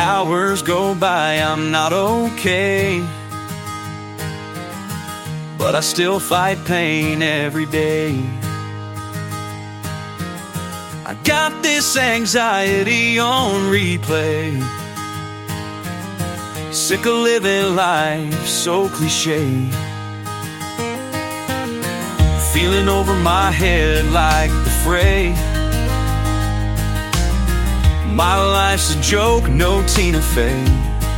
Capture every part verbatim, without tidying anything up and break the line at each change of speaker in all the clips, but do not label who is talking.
hours go by, I'm not okay, but I still fight pain every day. I got this anxiety on replay, sick of living life so cliche, feeling over my head like the Fray. My life's a joke, no Tina Fey,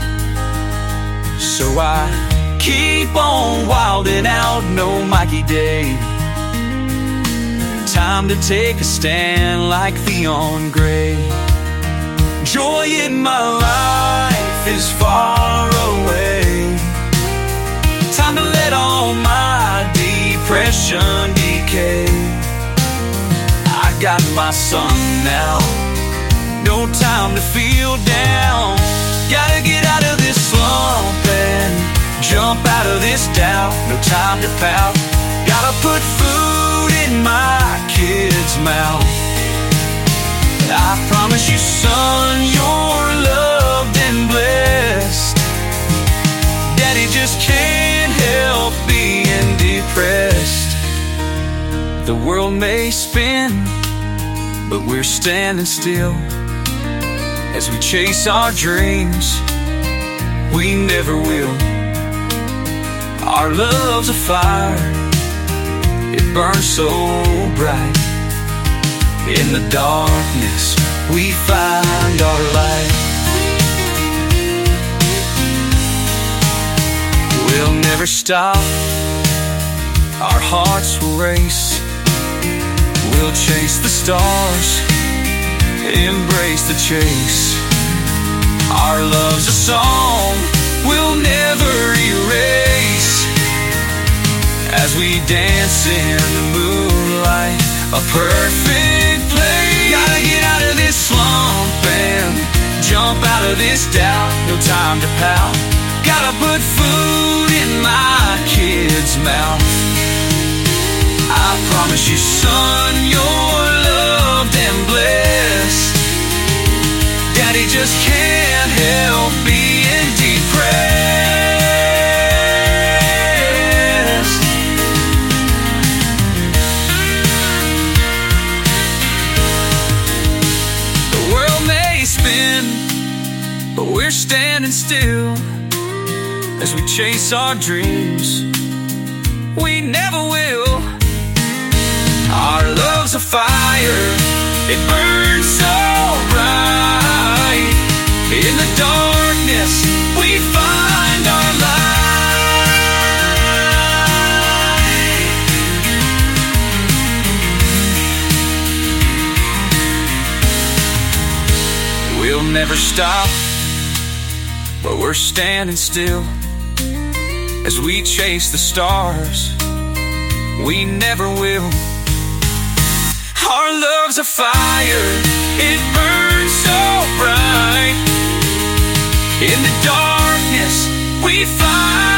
so I keep on wilding out, no Mikey Day. Time to take a stand like Theon Grey. Joy in my life is far away. Time to let all my depression decay. I got my son now, no time to feel down. Gotta get out of this slump and jump out of this doubt. No time to pout. Gotta put food in my kid's mouth. I promise you, son, you're loved and blessed. Daddy just can't help being depressed. The world may spin, but we're standing still as we chase our dreams. We never will. Our love's a fire, it burns so bright. In the darkness we find our light. We'll never stop, our hearts will race. We'll chase the stars, embrace the chase. Our love's a song we'll never erase, as we dance in the moonlight, a perfect place. Gotta get out of this slump and jump out of this doubt. No time to pout. Gotta put food in my kid's mouth. I promise you, son, you're loved and blessed. Daddy just can't help being depressed. The world may spin, but we're standing still as we chase our dreams. We never will. Our love's a fire, it burns so bright. In the darkness we find our light. We'll never stop, but we're standing still as we chase the stars. We never will. Our love's a fire, it burns so bright. In the darkness we find